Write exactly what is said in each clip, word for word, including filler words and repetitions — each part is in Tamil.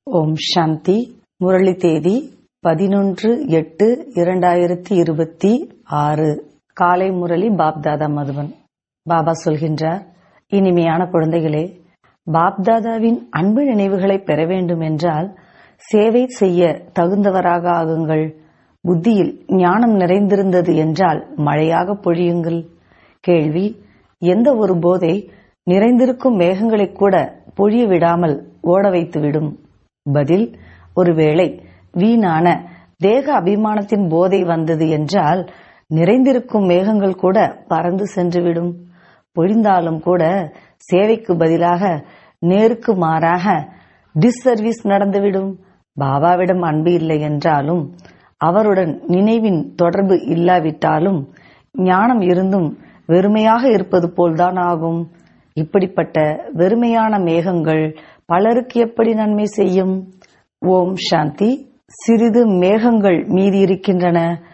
ஓம் சாந்தி. முரளி தேதி பதினொன்று எட்டு இரண்டாயிரத்தி இருபத்தி ஆறு. காலை முரளி பாப்தாதா மதுவன். பாபா சொல்கின்றார், இனிமையான குழந்தைகளே, பாப்தாதாவின் அன்பு நினைவுகளை பெற வேண்டும் என்றால் சேவை செய்ய தகுந்தவராக ஆகுங்கள். புத்தியில் ஞானம் நிறைந்திருந்தது என்றால் மழையாக பொழியுங்கள். கேள்வி: எந்த ஒரு போதை நிறைந்திருக்கும் மேகங்களை கூட பொழிய விடாமல் ஓட வைத்துவிடும்? பதில்: ஒருவேளை வீணான தேக அபிமானத்தின் போதை வந்தது என்றால் நிறைந்திருக்கும் மேகங்கள் கூட பறந்து சென்றுவிடும். பொழிந்தாலும் கூட சேவைக்கு பதிலாக நேருக்கு மாறாக டிஸ்சர்வீஸ் நடந்துவிடும். பாபாவிடம் அன்பு இல்லை என்றாலும், அவருடன் நினைவின் தொடர்பு இல்லாவிட்டாலும், ஞானம் இருந்தும் வெறுமையாக இருப்பது போல்தான் ஆகும். இப்படிப்பட்ட வெறுமையான மேகங்கள் பலருக்கு எப்படி நன்மை செய்யும்? ஓம் சாந்தி. சிறிது மேகங்கள் மீதி இருக்கின்றன.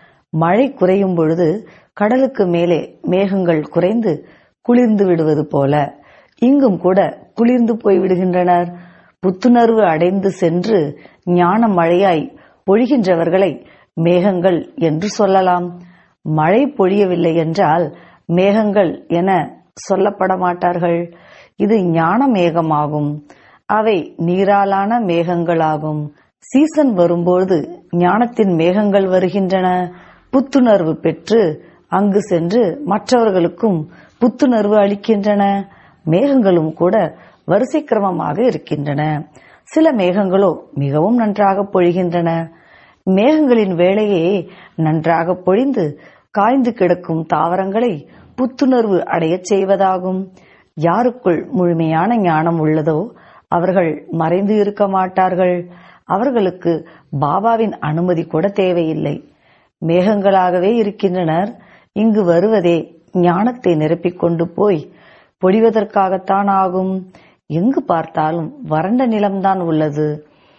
மழை குறையும் பொழுது கடலுக்கு மேலே மேகங்கள் குறைந்து குளிர்ந்து விடுவது போல இங்கும் கூட குளிர்ந்து போய்விடுகின்றனர். புத்துணர்வு அடைந்து சென்று ஞான மழையாய் பொழிகின்றவர்களை மேகங்கள் என்று சொல்லலாம். மழை பொழியவில்லை என்றால் மேகங்கள் என சொல்லப்பட மாட்டார்கள். இது ஞான மேகமாகும். அவை நீராலான மேகங்களாகும். சீசன் வரும்போது ஞானத்தின் மேகங்கள் வருகின்றன. புத்துணர்வு பெற்று அங்கு சென்று மற்றவர்களுக்கும் புத்துணர்வு அளிக்கின்றன. மேகங்களும் கூட வரிசை கிரமமாக இருக்கின்றன. சில மேகங்களோ மிகவும் நன்றாக பொழிகின்றன. மேகங்களின் வேளையே நன்றாக பொழிந்து காய்ந்து கிடக்கும் தாவரங்களை புத்துணர்வு அடையச் செய்வதாகும். யாருக்குள் முழுமையான ஞானம் உள்ளதோ அவர்கள் மறைந்து இருக்க மாட்டார்கள். அவர்களுக்கு பாபாவின் அனுமதி கூட தேவையில்லை. மேகங்களாகவே இருக்கின்றனர். இங்கு வருவதே ஞானத்தை நிரப்பிக் கொண்டு போய் பொழிவதற்காகத்தான் ஆகும். எங்கு பார்த்தாலும் வறண்ட நிலம்தான் உள்ளது.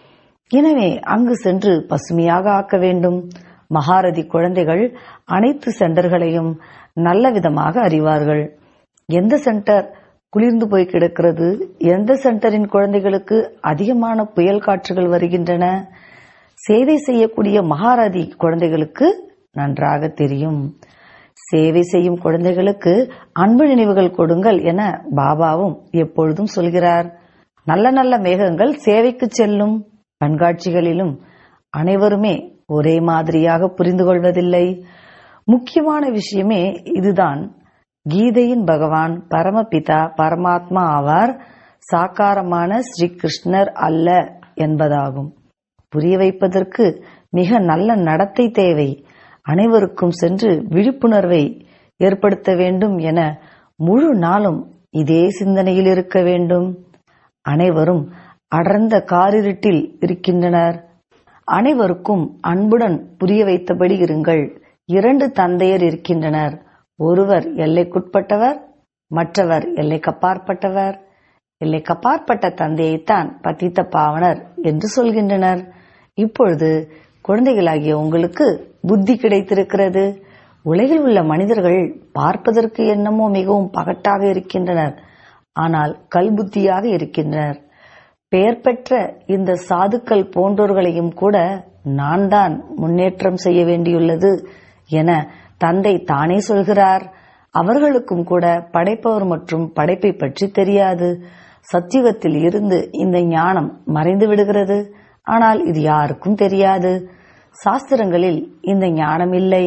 எனவே அங்கு சென்று பசுமையாக ஆக்க வேண்டும். மகாரதி குழந்தைகள் அனைத்து சென்டர்களையும் நல்ல விதமாக அறிவார்கள். எந்த சென்டர் குளிர்ந்து போய் கிடக்கிறது, எந்த சென்டரின் குழந்தைகளுக்கு அதிகமான புயல் காற்றுகள் வருகின்றன, சேவை செய்யக்கூடிய மகாரதி குழந்தைகளுக்கு நன்றாக தெரியும். சேவை செய்யும் குழந்தைகளுக்கு அன்பு நினைவுகள் கொடுங்கள் என பாபாவும் எப்பொழுதும் சொல்கிறார். நல்ல நல்ல மேகங்கள் சேவைக்கு செல்லும். கண்காட்சிகளிலும் அனைவருமே ஒரே மாதிரியாக புரிந்து கொள்வதில்லை. முக்கியமான விஷயமே இதுதான். கீதையின் பகவான் பரமபிதா பரமாத்மா ஆவார், சாக்காரமான ஸ்ரீ கிருஷ்ணர் அல்ல என்பதாகும். புரிய வைப்பதற்கு மிக நல்ல நடத்தை தேவை. அனைவருக்கும் சென்று விழிப்புணர்வை ஏற்படுத்த வேண்டும் என முழு நாளும் இதே சிந்தனையில் இருக்க வேண்டும். அனைவரும் அடர்ந்த காரிருட்டில் இருக்கின்றனர். அனைவருக்கும் அன்புடன் புரிய வைத்தபடி இருங்கள். இரண்டு தந்தையர் இருக்கின்றனர். ஒருவர் எல்லைக்குட்பட்டவர், மற்றவர் எல்லைக்கப்பாற்பட்டவர். எல்லைக்கப்பாற்பட்ட தந்தையைத்தான் பத்தித்த பாவனர் என்று சொல்கின்றனர். இப்பொழுது குழந்தைகளாகிய உங்களுக்கு புத்தி கிடைத்திருக்கிறது. உலகில் உள்ள மனிதர்கள் பார்ப்பதற்கு என்னமோ மிகவும் பகட்டாக இருக்கின்றனர். ஆனால் கல்புத்தியாக இருக்கின்றனர். பெயர் பெற்ற இந்த சாதுக்கள் போன்றோர்களையும் கூட நான் தான் முன்னேற்றம் செய்ய வேண்டியுள்ளது என தந்தை தானே சொல்கிறார். அவர்களுக்கும் கூட படைப்பவர் மற்றும் படைப்பை பற்றி தெரியாது. சத்தியுகத்தில் இருந்து இந்த ஞானம் மறைந்து விடுகிறது. ஆனால் இது யாருக்கும் தெரியாது. சாஸ்திரங்களில் இந்த ஞானம் இல்லை.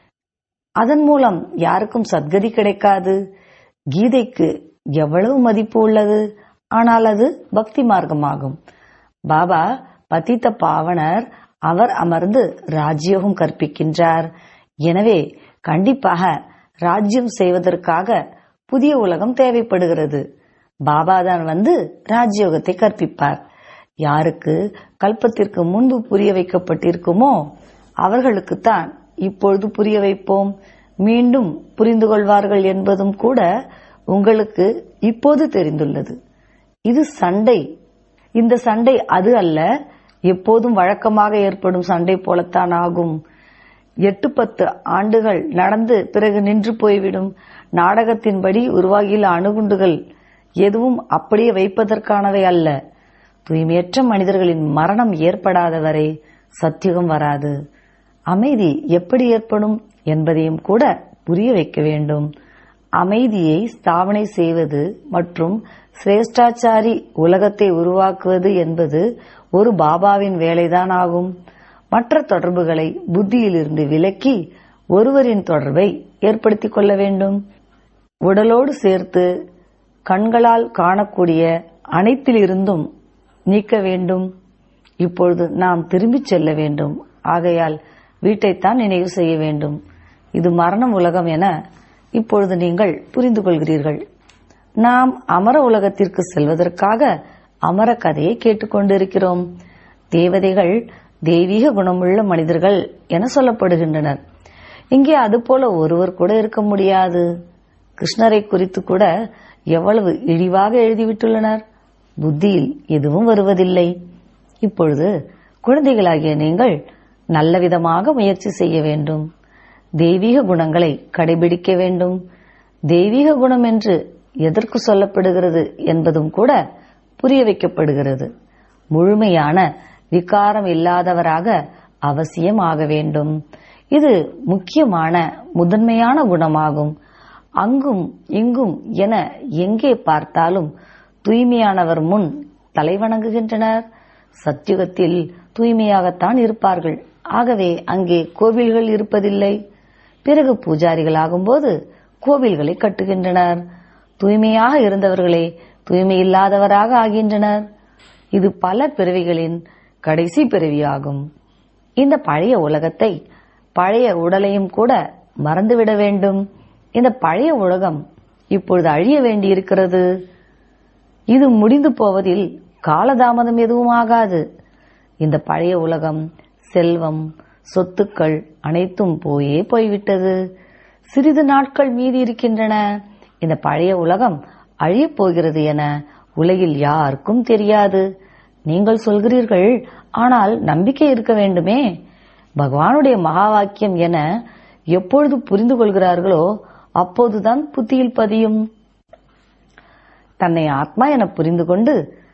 அதன் மூலம் யாருக்கும் சத்கதி கிடைக்காது. கீதைக்கு எவ்வளவு மதிப்பு உள்ளது. ஆனால் அது பக்தி மார்க்கமாகும். பாபா பத்தித்த பாவனர். அவர் அமர்ந்து ராஜ்யோகம் கற்பிக்கின்றார். எனவே கண்டிப்பாக ராஜ்யம் செய்வதற்காக புதிய உலகம் தேவைப்படுகிறது. பாபாதான் வந்து ராஜ்யோகத்தை கற்பிப்பார். யாருக்கு கல்பத்திற்கு முன்பு புரிய வைக்கப்பட்டிருக்குமோ அவர்களுக்குத்தான் இப்பொழுது புரிய வைப்போம். மீண்டும் புரிந்து கொள்வார்கள் என்பதும் கூட உங்களுக்கு இப்போது தெரிந்துள்ளது. இது சண்டை. இந்த சண்டை அது அல்ல. எப்போதும் வழக்கமாக ஏற்படும் சண்டை போலத்தான் ஆகும். எட்டு பத்து ஆண்டுகள் நடந்து பிறகு நின்று போய்விடும். நாடகத்தின்படி உருவாகியுள்ள அணுகுண்டுகள் எதுவும் அப்படியே வைப்பதற்கானவை அல்ல. தூய்மையற்ற மனிதர்களின் மரணம் ஏற்படாத வரை சத்தியுகம் வராது. அமைதி எப்படி ஏற்படும் என்பதையும் கூட புரிய வைக்க வேண்டும். அமைதியை ஸ்தாபனை செய்வது மற்றும் சிரேஷ்டாச்சாரி உலகத்தை உருவாக்குவது என்பது ஒரு பாபாவின் வேலைதான் ஆகும். மற்ற தொடர்புகளை புத்தியிலிருந்து விலக்கி ஒருவரின் தொடர்பை ஏற்படுத்திக் கொள்ள வேண்டும். உடலோடு சேர்த்து கண்களால் காணக்கூடிய அனைத்திலிருந்தும் நீக்க வேண்டும். இப்பொழுது நாம் திரும்பிச் செல்ல வேண்டும். ஆகையால் வீட்டைத்தான் நினைவு செய்ய வேண்டும். இது மரணம் உலகம் என இப்பொழுது நீங்கள் புரிந்து கொள்கிறீர்கள். நாம் அமர உலகத்திற்கு செல்வதற்காக அமர கதையை கேட்டுக்கொண்டிருக்கிறோம். தேவதைகள் தெய்வீக குணமுள்ள மனிதர்கள் என சொல்லப்படுகின்றனர். இங்கே அதுபோல ஒருவர் கூட இருக்க முடியாது. கிருஷ்ணரை குறித்து கூட எவ்வளவு இழிவாக எழுதிவிட்டுள்ளனர். புத்தியில் எதுவும் வருவதில்லை. இப்பொழுது குழந்தைகளாகிய நீங்கள் நல்லவிதமாக முயற்சி செய்ய வேண்டும். தெய்வீக குணங்களை கடைபிடிக்க வேண்டும். தெய்வீக குணம் என்று எதற்கு சொல்லப்படுகிறது என்பதும் கூட புரிய வைக்கப்படுகிறது. முழுமையான விகாரம் இல்லாதவராக அவசியம் ஆக வேண்டும். இது முக்கியமான முதன்மையான குணமாகும். அங்கும் இங்கும் என எங்கே பார்த்தாலும் தூய்மையானவர் முன் தலை வணங்குகின்றனர். சத்தியுகத்தில் தூய்மையாகத்தான் இருப்பார்கள். ஆகவே அங்கே கோவில்கள் இருப்பதில்லை. பிறகு பூஜாரிகள் ஆகும்போது கோவில்களை கட்டுகின்றனர். தூய்மையாக இருந்தவர்களே தூய்மையில்லாதவராக ஆகின்றனர். இது பல பிறவிகளின் கடைசி பிறவியாகும். இந்த பழைய உலகத்தை, பழைய உடலையும் கூட மறந்துவிட வேண்டும். இந்த பழைய உலகம் இப்பொழுது அழிய வேண்டியிருக்கிறது. இது முடிந்து போவதில் காலதாமதம் எதுவும் ஆகாது. இந்த பழைய உலகம், செல்வம், சொத்துக்கள் அனைத்தும் போயே போய்விட்டது. சிறிது நாட்கள் மீதி இருக்கின்றன. இந்த பழைய உலகம் அழியப் போகிறது என உலகில் யாருக்கும் தெரியாது. நீங்கள் சொல்கிறீர்கள், ஆனால் நம்பிக்கை இருக்க வேண்டுமே. பகவானுடைய மகா வாக்கியம் என எப்பொழுது புரிந்து கொள்கிறார்களோ அப்போதுதான் புத்தியில் பதியும். தன்னை ஆத்மா என புரிந்து கொண்டு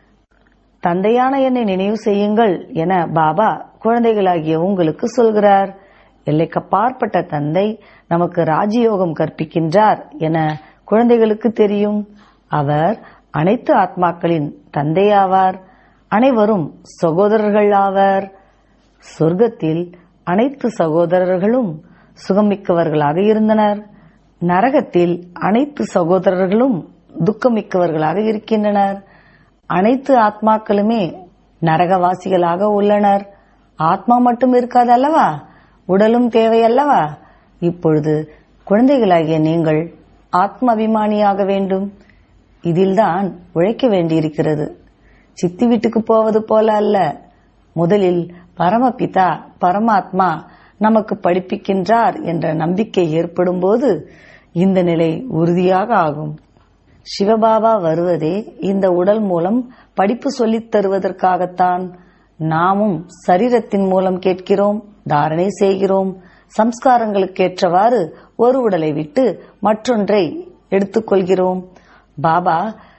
தந்தையான என்னை நினைவு செய்யுங்கள் என பாபா குழந்தைகளாகிய உங்களுக்கு சொல்கிறார். எல்லைக்கப்பாற்பட்ட தந்தை நமக்கு ராஜயோகம் கற்பிக்கின்றார் என குழந்தைகளுக்கு தெரியும். அவர் அனைத்து ஆத்மாக்களின் தந்தையாவார். அனைவரும் சகோதரர்கள் ஆவர். சொர்க்கத்தில் அனைத்து சகோதரர்களும் சுகமிக்கவர்களாக இருந்தனர். நரகத்தில் அனைத்து சகோதரர்களும் துக்கமிக்கவர்களாக இருக்கின்றனர். அனைத்து ஆத்மாக்களுமே நரகவாசிகளாக உள்ளனர். ஆத்மா மட்டும் இருக்காது அல்லவா? உடலும் தேவை அல்லவா? இப்பொழுது குழந்தைகளாகிய நீங்கள் ஆத்ம அபிமானியாக வேண்டும். இதில்தான் உழைக்க வேண்டியிருக்கிறது. சித்தி வீட்டுக்கு போவது போல அல்ல. முதலில் பரமபிதா பரமாத்மா நமக்கு படிப்பிக்கின்றார் என்ற நம்பிக்கை ஏற்படும் போது இந்த நிலை உறுதியாக ஆகும். சிவபாபா வருவதே இந்த உடல் மூலம் படிப்பு சொல்லித் தருவதற்காகத்தான். நாமும் சரீரத்தின் மூலம் கேட்கிறோம், தாரணை செய்கிறோம். சம்ஸ்காரங்களுக்கேற்றவாறு ஒரு உடலை விட்டு மற்றொன்றை எடுத்துக்கொள்கிறோம். பாபா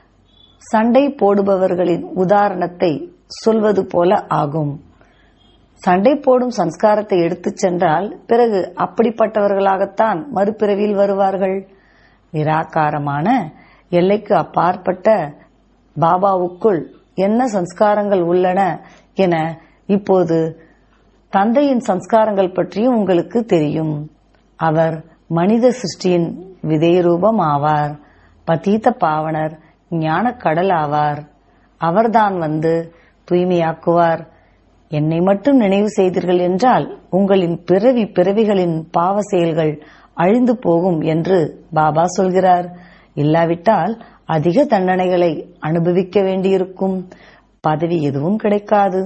சண்டை போடுபவர்களின் உதாரணத்தை சொல்வது போல ஆகும். சண்டை போடும் சம்ஸ்காரத்தை எடுத்துச் சென்றால் பிறகு அப்படிப்பட்டவர்களாகத்தான் மறுபிறவியில் வருவார்கள். நிராகாரமான எல்லைக்கு அப்பாற்பட்ட பாபாவுக்குள் என்ன சம்ஸ்காரங்கள் உள்ளன என இப்போது தந்தையின் சம்ஸ்காரங்கள் பற்றியும் உங்களுக்கு தெரியும். அவர் மனித சிருஷ்டியின் விதய ரூபம் ஆவார். பதீத பாவனர், ஞான கடல் ஆவார். அவர்தான் வந்து தூய்மையாக்குவார். என்னை மட்டும் நினைவு செய்தீர்கள் என்றால் உங்களின் பிறவி பிறவிகளின் பாவ செயல்கள் அழிந்து போகும் என்று பாபா சொல்கிறார். இல்லாவிட்டால் அதிக தண்டனைகளை அனுபவிக்க வேண்டியிருக்கும். பதவி எதுவும் கிடைக்காது.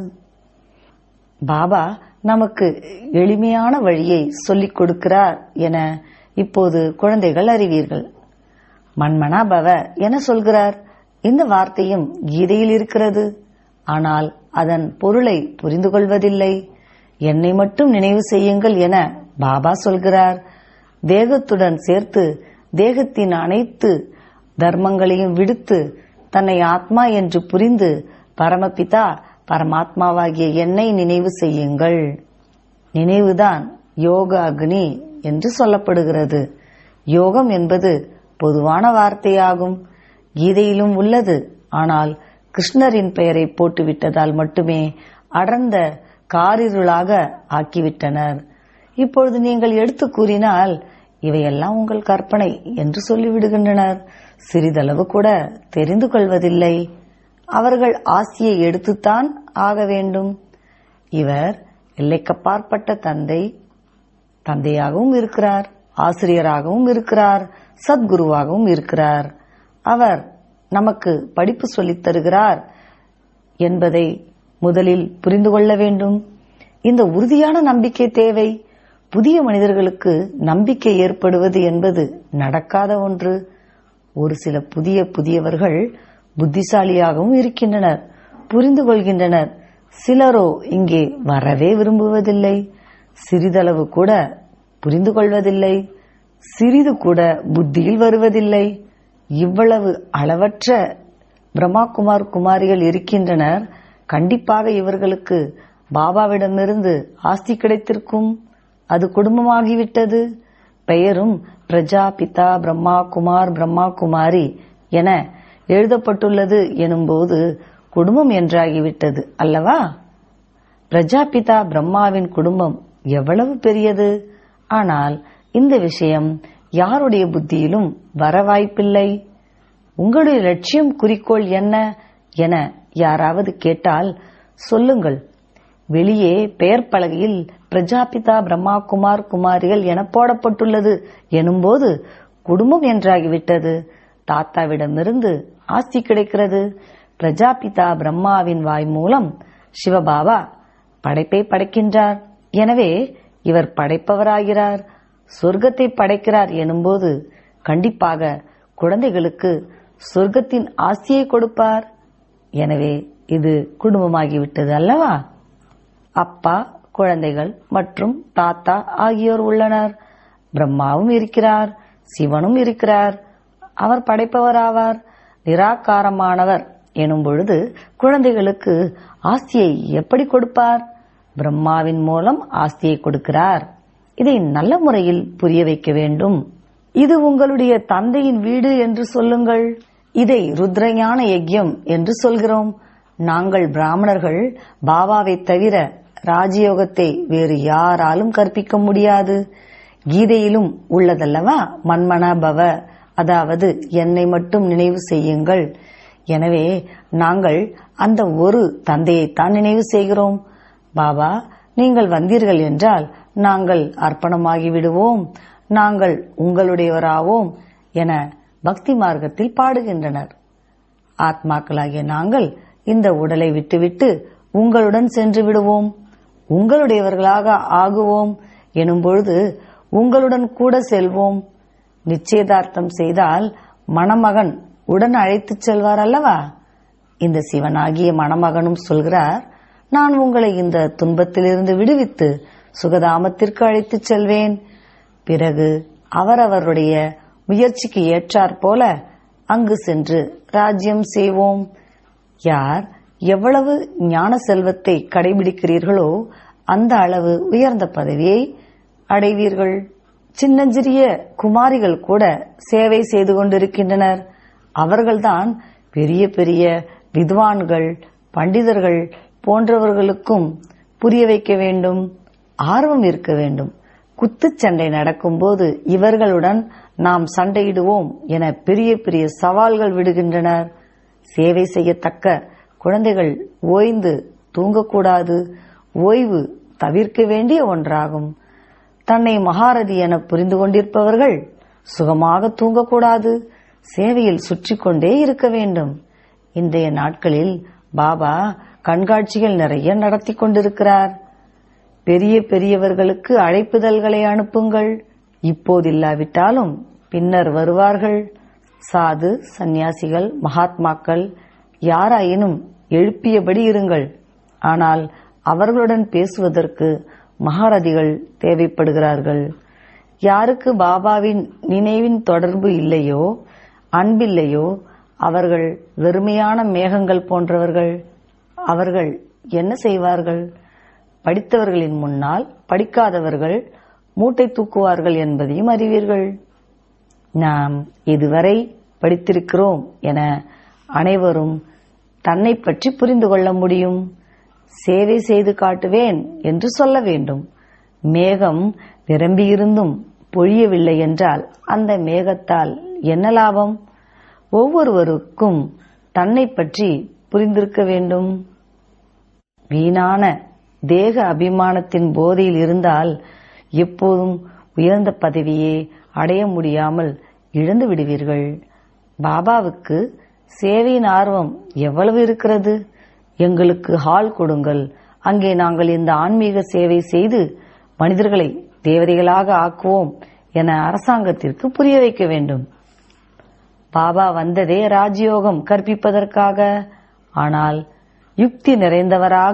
பாபா நமக்கு எளிமையான வழியை சொல்லிக் கொடுக்கிறார் என இப்போது குழந்தைகள் அறிவீர்கள். மன்மனா பவ என சொல்கிறார். இந்த வார்த்தையும் கீதையில் இருக்கிறது. ஆனால் அதன் பொருளை புரிந்து கொள்வதில்லை. என்னை மட்டும் நினைவு செய்யுங்கள் என பாபா சொல்கிறார். தேகத்துடன் சேர்த்து தேகத்தின் அனைத்து தர்மங்களையும் விடுத்து தன்னை ஆத்மா என்று புரிந்து பரமபிதா பரமாத்மாவாகிய என்னை நினைவு செய்யுங்கள். நினைவுதான் யோக அக்னி என்று சொல்லப்படுகிறது. யோகம் என்பது பொதுவான வார்த்தையாகும். கீதையிலும் உள்ளது. ஆனால் கிருஷ்ணரின் பெயரை போட்டுவிட்டதால் மட்டுமே அடர்ந்த காரிருளாக ஆக்கிவிட்டனர். இப்பொழுது நீங்கள் எடுத்து கூறினால் இவையெல்லாம் உங்கள் கற்பனை என்று சொல்லிவிடுகின்றனர். சிறிதளவு கூட தெரிந்து கொள்வதில்லை. அவர்கள் ஆசியை எடுத்துத்தான் ஆக வேண்டும். இவர் எல்லைக்கப்பாற்பட்ட தந்தை தந்தையாகவும் இருக்கிறார், ஆசிரியராகவும் இருக்கிறார், சத்குருவாகவும் இருக்கிறார். அவர் நமக்கு படிப்பு சொல்லித் தருகிறார் என்பதை முதலில் புரிந்து கொள்ள வேண்டும். இந்த உறுதியான நம்பிக்கை தேவை. புதிய மனிதர்களுக்கு நம்பிக்கை ஏற்படுவது என்பது நடக்காத ஒன்று. ஒரு சில புதிய புதியவர்கள் புத்திசாலியாகவும் இருக்கின்றனர், புரிந்து கொள்கின்றனர். சிலரோ இங்கே வரவே விரும்புவதில்லை, சிறிதளவு கூட புரிந்து கொள்வதில்லை, சிறிது கூட புத்தியில் வருவதில்லை. இவ்வளவு அளவற்ற பிரம்மா குமார் குமாரிகள் இருக்கின்றனர். கண்டிப்பாக இவர்களுக்கு பாபாவிடமிருந்து ஆஸ்தி கிடைத்திருக்கும். அது குடும்பமாகிவிட்டது. பெயரும் பிரஜாபிதா பிரம்மா குமார் பிரம்மா குமாரி என எழுதப்பட்டுள்ளது எனும்போது குடும்பம் என்றாகிவிட்டது அல்லவா? பிரஜாபிதா பிரம்மாவின் குடும்பம் எவ்வளவு பெரியது! ஆனால் இந்த விஷயம் யாருடைய புத்தியிலும் வர வாய்ப்பில்லை. உங்களுடைய லட்சியம் குறிக்கோள் என்ன என யாராவது கேட்டால் சொல்லுங்கள். வெளியே பெயர் பலகையில் பிரஜாபிதா பிரம்மா குமார் குமாரிகள் என போடப்பட்டுள்ளது எனும்போது குடும்பம் என்றாகிவிட்டது. தாத்தாவிடமிருந்து ஆஸ்தி கிடைக்கிறது. பிரஜாபிதா பிரம்மாவின் வாய் மூலம் சிவபாபா படைப்பை படைக்கின்றார். எனவே இவர் படைப்பவராகிறார், சொர்க்கத்தை படைக்கிறார் எனும்போது கண்டிப்பாக குழந்தைகளுக்கு சொர்க்கத்தின் ஆஸ்தியை கொடுப்பார். எனவே இது குடும்பமாகிவிட்டது அல்லவா? அப்பா, குழந்தைகள் மற்றும் தாத்தா ஆகியோர் உள்ளனர். பிரம்மாவும் இருக்கிறார், சிவனும் இருக்கிறார். அவர் படைப்பவராவார். நிராகாரமானவர் எனும் பொழுது குழந்தைகளுக்கு ஆஸ்தியை எப்படி கொடுப்பார்? பிரம்மாவின் மூலம் ஆஸ்தியை கொடுக்கிறார். இதை நல்ல முறையில் புரிய வைக்க வேண்டும். இது உங்களுடைய தந்தையின் வீடு என்று சொல்லுங்கள். இதை ருத்ரஞான யஜ்யம் என்று சொல்கிறோம். நாங்கள் பிராமணர்கள் பாபாவை தவிர ராஜயோகத்தை வேறு யாராலும் கற்பிக்க முடியாது. கீதையிலும் உள்ளதல்லவா மன்மன பவ, அதாவது என்னை மட்டும் நினைவு செய்யுங்கள். எனவே நாங்கள் அந்த ஒரு தந்தையைத்தான் நினைவு செய்கிறோம். பாபா, நீங்கள் வந்தீர்கள் என்றால் நாங்கள் அர்ப்பணமாகி விடுவோம், நாங்கள் உங்களுடையவராவோம் என பக்தி மார்க்கத்தில் பாடுகின்றனர். ஆத்மாக்களாகிய நாங்கள் இந்த உடலை விட்டுவிட்டு உங்களுடன் சென்று விடுவோம், உங்களுடையவர்களாக ஆகுவோம் எனும்பொழுது உங்களுடன் கூட செல்வோம். நிச்சயதார்த்தம் செய்தால் மணமகன் உடன் அழைத்துச் செல்வார் அல்லவா? இந்த சிவனாகிய மணமகனும் சொல்கிறார், நான் உங்களை இந்த துன்பத்திலிருந்து விடுவித்து சுகதாமத்திற்கு அழைத்துச் செல்வேன். பிறகு அவரவருடைய முயற்சிக்கு ஏற்றாற் போல அங்கு சென்று ராஜ்யம் செய்வோம். யார் எவ்வளவு ஞான செல்வத்தை கடைபிடிக்கிறீர்களோ அந்த அளவு உயர்ந்த பதவியை அடைவீர்கள். சின்னஞ்சிறிய குமாரிகள் கூட சேவை செய்து கொண்டிருக்கின்றனர். அவர்கள்தான் பெரிய பெரிய வித்வான்கள், பண்டிதர்கள் போன்றவர்களுக்கும் புரிய வைக்க வேண்டும். ஆர்வம் இருக்க வேண்டும். குத்துச்சண்டை நடக்கும்போது இவர்களுடன் நாம் சண்டையிடுவோம் என பெரிய பெரிய சவால்கள் விடுகின்றனர். சேவை செய்யத்தக்க குழந்தைகள் ஓய்ந்து தூங்கக்கூடாது. ஓய்வு தவிர்க்க வேண்டிய ஒன்றாகும். தன்னை மகாரதி என புரிந்து கொண்டிருப்பவர்கள் சுகமாக தூங்கக்கூடாது. சேவையில் சுற்றி கொண்டே இருக்க வேண்டும். இன்றைய நாட்களில் பாபா கண்காட்சிகள் நிறைய நடத்தி கொண்டிருக்கிறார். பெரிய பெரியவர்களுக்கு அழைப்புதல்களை அனுப்புங்கள். இப்போதில்லாவிட்டாலும் பின்னர் வருவார்கள். சாது, சந்நியாசிகள், மகாத்மாக்கள் யாராயினும் எழுப்பியபடி இருங்கள். ஆனால் அவர்களுடன் பேசுவதற்கு மகாரதிகள் தேவைப்படுகிறார்கள். யாருக்கு பாபாவின் நினைவின் தொடர்பு இல்லையோ, அன்பில்லையோ, அவர்கள் வெறுமையான மேகங்கள் போன்றவர்கள். அவர்கள் என்ன செய்வார்கள்? படித்தவர்களின் முன்னால் படிக்காதவர்கள் மூட்டை தூக்குவார்கள் என்பதையும் அறிவீர்கள். நாம் இதுவரை படித்திருக்கிறோம் என அனைவரும் தன்னை பற்றி புரிந்து கொள்ள முடியும். சேவை செய்து காட்டுவேன் என்று சொல்ல வேண்டும். மேகம் நிரம்பியிருந்தும் பொழியவில்லை என்றால் அந்த மேகத்தால் என்ன லாபம்? ஒவ்வொருவருக்கும் தன்னை பற்றி புரிந்திருக்க வேண்டும். வீணான தேக அபிமானத்தின் போதையில் இருந்தால் எப்போதும் உயர்ந்த பதவியை அடைய முடியாமல் இழந்து விடுவீர்கள். பாபாவுக்கு சேவையின் ஆர்வம் எவ்வளவு இருக்கிறது? எங்களுக்கு ஹால் கொடுங்கள், அங்கே நாங்கள் இந்த ஆன்மீக சேவை செய்து மனிதர்களை தேவதைகளாக ஆக்குவோம் என அரசாங்கத்திற்கு புரிய வைக்க வேண்டும். பாபா வந்ததே ராஜயோகம் கற்பிப்பதற்காக. ஆனால் யுக்தி நிறைந்தவராக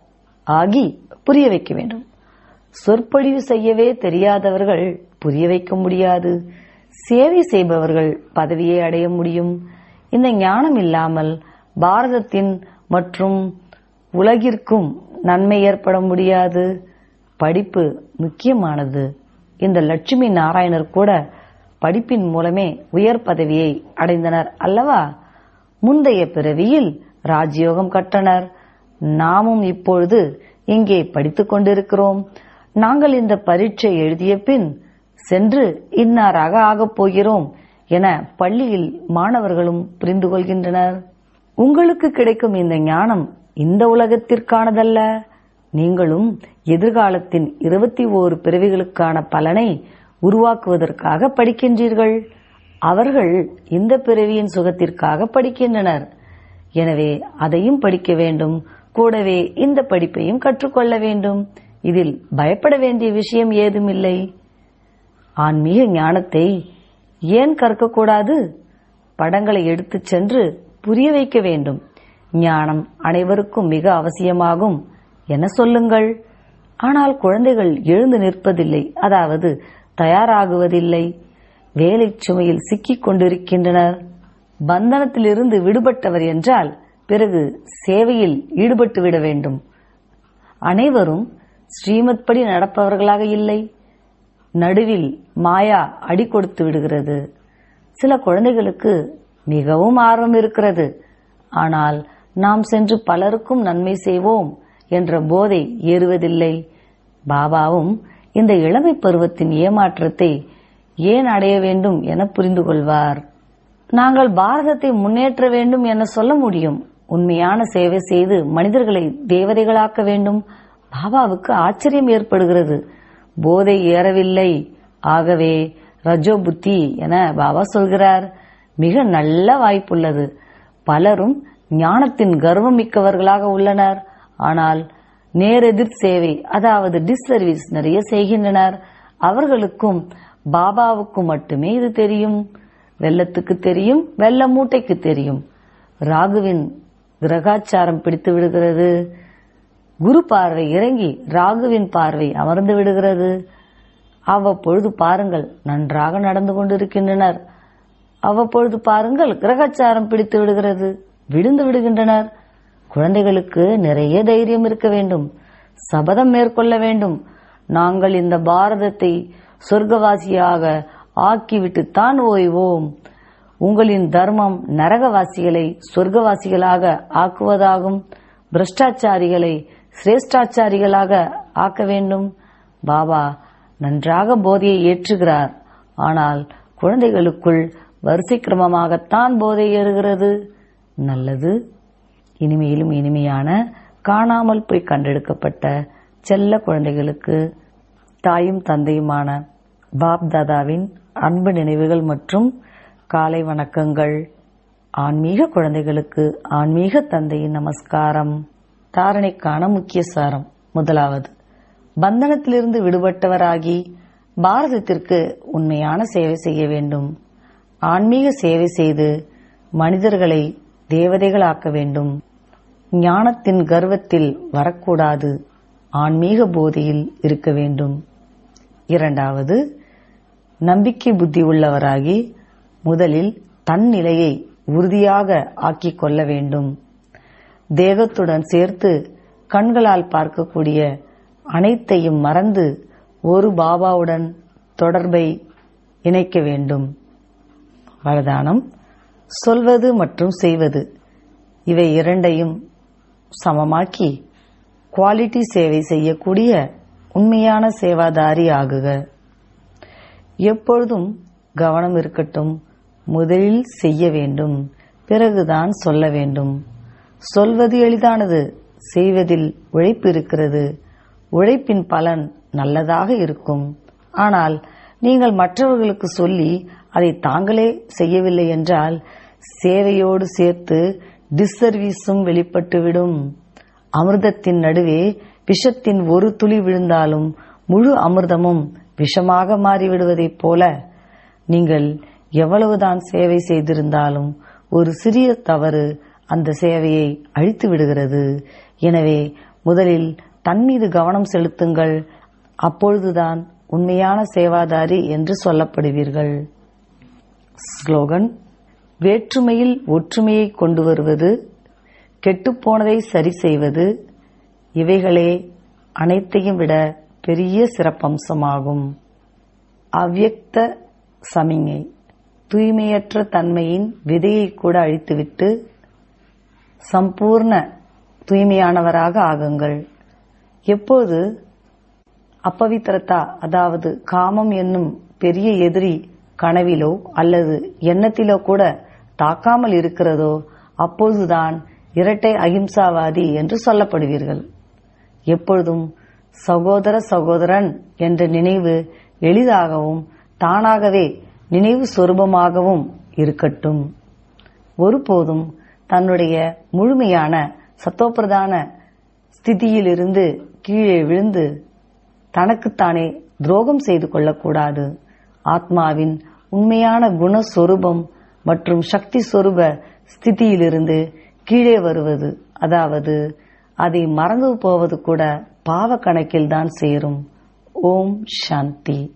ஆகி புரிய வைக்க வேண்டும். சொற்பொழிவு செய்யவே தெரியாதவர்கள் புரிய வைக்க முடியாது. சேவை செய்பவர்கள் பதவியை அடைய முடியும். இந்த ஞானம் இல்லாமல் பாரதத்தின் மற்றும் உலகிற்கும் நன்மை ஏற்பட முடியாது. படிப்பு முக்கியமானது. இந்த லட்சுமி நாராயணர் கூட படிப்பின் மூலமே உயர் பதவியை அடைந்தனர் அல்லவா? முந்தைய பிறவியில் ராஜயோகம் கற்றனர். நாமும் இப்பொழுது இங்கே படித்துக் கொண்டிருக்கிறோம். நாங்கள் இந்த பரீட்சை எழுதிய பின் சென்று இன்னாராக ஆகப் போகிறோம் என பள்ளியில் மாணவர்களும் புரிந்து கொள்கின்றனர். உங்களுக்கு கிடைக்கும் இந்த ஞானம் இந்த உலகத்திற்கானதல்ல. நீங்களும் எதிர்காலத்தின் இருபத்தி ஓரு பிறவிகளுக்கான பலனை உருவாக்குவதற்காக படிக்கின்றீர்கள். அவர்கள் இந்த பிறவியின் சுகத்திற்காக படிக்கின்றனர். எனவே அதையும் படிக்க வேண்டும். கூடவே இந்த படிப்பையும் கற்றுக்கொள்ள வேண்டும். இதில் பயப்பட வேண்டிய விஷயம் ஏதுமில்லை. ஆன்மீக ஞானத்தை ஏன் கற்கக்கூடாது? படங்களை எடுத்துச் சென்று புரிய வைக்க வேண்டும். ஞானம் அனைவருக்கும் மிக அவசியமாகும் என சொல்லுங்கள். ஆனால் குழந்தைகள் எழுந்து நிற்பதில்லை, அதாவது தயாராகுவதில்லை. வேலை சுமையில் சிக்கிக் கொண்டிருக்கின்றனர். பந்தனத்திலிருந்து விடுபட்டவர் என்றால் பிறகு சேவையில் ஈடுபட்டு விட வேண்டும். அனைவரும் ஸ்ரீமத் படி நடப்பவர்களாக இல்லை. நடுவில் மாயா அடி கொடுத்து விடுகிறது. சில குழந்தைகளுக்கு மிகவும் ஆர்வம் இருக்கிறது. ஆனால் நாம் சென்று பலருக்கும் நன்மை செய்வோம் என்ற போதை ஏறுவதில்லை. பாபாவும் இந்த இளமை பருவத்தின் ஏமாற்றத்தை ஏன் அடைய வேண்டும் என புரிந்து கொள்வார். நாங்கள் பாரதத்தை முன்னேற்ற வேண்டும் என சொல்ல முடியும். உண்மையான சேவை செய்து மனிதர்களை தேவதைகளாக்க வேண்டும். பாபாவுக்கு ஆச்சரியம் ஏற்படுகிறது. போதை ஏறவில்லை, ஆகவே ரஜோ புத்தி என பாபா சொல்கிறார். மிக நல்ல வாய்ப்புள்ளது. பலரும் ஞானத்தின் கர்வம் மிக்கவர்களாக உள்ளனர். ஆனால் நேரெதிர் சேவை, அதாவது டிஸ்சர்வீஸ் நிறைய செய்கின்றனர். அவர்களுக்கும் பாபாவுக்கும் மட்டுமே இது தெரியும். வெள்ளத்துக்கு தெரியும், வெள்ள மூட்டைக்கு தெரியும். ராகுவின் கிரகாச்சாரம் பிடித்து விடுகிறது. குரு பார்வை இறங்கி ராகுவின் பார்வை அமர்ந்து விடுகிறது. அவ்வப்பொழுது பாருங்கள், நன்றாக நடந்து கொண்டிருக்கின்றனர். அவ்வப்பொழுது பாருங்கள், கிரகாச்சாரம் பிடித்து விடுகிறது, விழுந்து விடுகின்றனர். குழந்தைகளுக்கு நிறைய தைரியம் இருக்க வேண்டும். சபதம் மேற்கொள்ள வேண்டும். நாங்கள் இந்த பாரதத்தை சொர்க்கவாசியாக ஆக்கிவிட்டுத்தான் ஓய்வோம். உங்களின் தர்மம் நரகவாசிகளை சொர்க்கவாசிகளாக ஆக்குவதாகும். பிரஷ்டாச்சாரிகளை சிரேஷ்டாச்சாரிகளாக ஆக்க வேண்டும். பாபா நன்றாக போதையை ஏற்றுகிறார். ஆனால் குழந்தைகளுக்குள் வரிசை கிரமமாகத்தான் போதை ஏறுகிறது. நல்லது. இனிமையிலும் இனிமையான காணாமல் போய் கண்டெடுக்கப்பட்ட செல்ல குழந்தைகளுக்கு தாயும் தந்தையுமான பாப் தாதாவின் அன்பு நினைவுகள் மற்றும் காலை வணக்கங்கள். ஆன்மீக குழந்தைகளுக்கு ஆன்மீக தந்தையின் நமஸ்காரம். தாரணைக்கான முக்கிய சாரம். முதலாவது, பந்தனத்திலிருந்து விடுபட்டவராகி பாரதத்திற்கு உண்மையான சேவை செய்ய வேண்டும். ஆன்மீக சேவை செய்து மனிதர்களை தேவதைகளாக்க வேண்டும். ஞானத்தின் கர்வத்தில் வரக்கூடாது. ஆன்மீக போதையில் இருக்க வேண்டும். இரண்டாவது, நம்பிக்கை புத்தி உள்ளவராகி முதலில் தன் நிலையை உறுதியாக ஆக்கிக் கொள்ள வேண்டும். தேகத்துடன் சேர்த்து கண்களால் பார்க்கக்கூடிய அனைத்தையும் மறந்து ஒரு பாபாவுடன் தொடர்பை இணைக்க வேண்டும். வரதானம்: சொல்வது மற்றும் செய்வது இவை இரண்டையும் சமமாக்கி குவாலிட்டி சேவை செய்யக்கூடிய உண்மையான சேவாதாரி ஆகுக. எப்பொழுதும் கவனம் இருக்கட்டும். முதலில் செய்ய வேண்டும், பிறகுதான் சொல்ல வேண்டும். சொல்வது எளிதானது, செய்வதில் உழைப்பு இருக்கிறது. உழைப்பின் பலன் நல்லதாக இருக்கும். ஆனால் நீங்கள் மற்றவர்களுக்கு சொல்லி அதை தாங்களே செய்யவில்லை என்றால் சேவையோடு சேர்த்து டிஸ்சர்வீஸும் வெளிப்பட்டுவிடும். அமிர்தத்தின் நடுவே விஷத்தின் ஒரு துளி விழுந்தாலும் முழு அமிர்தமும் விஷமாக மாறிவிடுவதைப் போல நீங்கள் எவ்வளவுதான் சேவை செய்திருந்தாலும் ஒரு சிறிய தவறு அந்த சேவையை அழித்து விடுகிறது. எனவே முதலில் தன் மீது கவனம் செலுத்துங்கள். அப்பொழுதுதான் உண்மையான சேவாதாரி என்று சொல்லப்படுவீர்கள். ஸ்லோகன்: வேற்றுமையில் ஒற்றுமையை கொண்டு வருவது, கெட்டுப்போனதை சரி செய்வது, இவைகளே அனைத்தையும் விட பெரிய சிறப்பம்சமாகும். அவ்யக்த சமிஞை: தூய்மையற்ற தன்மையின் விதையை கூட அழித்துவிட்டு சம்பூர்ண தூய்மையானவராக ஆகுங்கள். எப்போது அப்பவித்திரதா, அதாவது காமம் என்னும் பெரிய எதிரி கனவிலோ அல்லது எண்ணத்திலோ கூட தாக்காமல் இருக்கிறதோ அப்போதுதான் இரட்டை அகிம்சாவாதி என்று சொல்லப்படுவீர்கள். எப்பொழுதும் சகோதர சகோதரன் என்ற நினைவு எளிதாகவும் தானாகவே நினைவு சொரூபமாகவும் இருக்கட்டும். ஒருபோதும் தன்னுடைய முழுமையான சத்தோப்பிரதான ஸ்திதியிலிருந்து கீழே விழுந்து தனக்குத்தானே துரோகம் செய்து கொள்ளக்கூடாது. ஆத்மாவின் உண்மையான குணஸ்வரூபம் மற்றும் சக்தி சொரூப ஸ்திதியிலிருந்து கீழே வருவது, அதாவது அதை மறந்து போவது கூட பாவ கணக்கில்தான் சேரும். ஓம் சாந்தி.